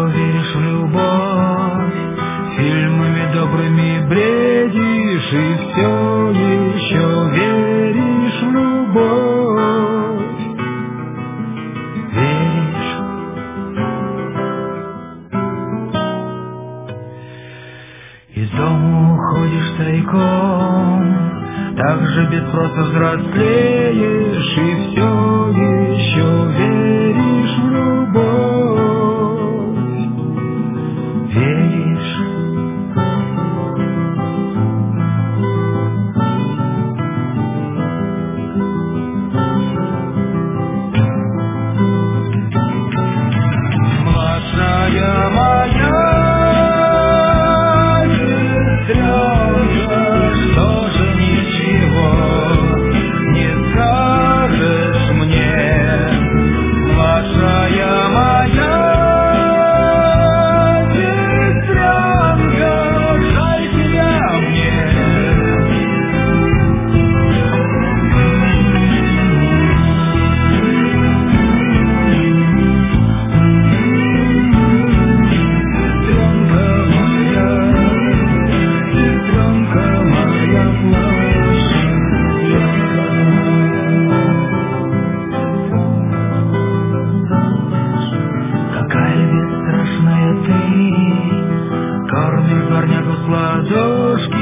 веришь в любовь, фильмами добрыми бредишь и все еще веришь в любовь. Веришь. Из дома уходишь тайком, так же без спроса взрослеешь и все еще веришь в любовь. Веришь. Младшая моя сестренка, что же ничего не скажешь мне? Младшая моя сестренка, жаль тебя мне. Какая бесстрашная ты, кормишь дворнягу с ладошки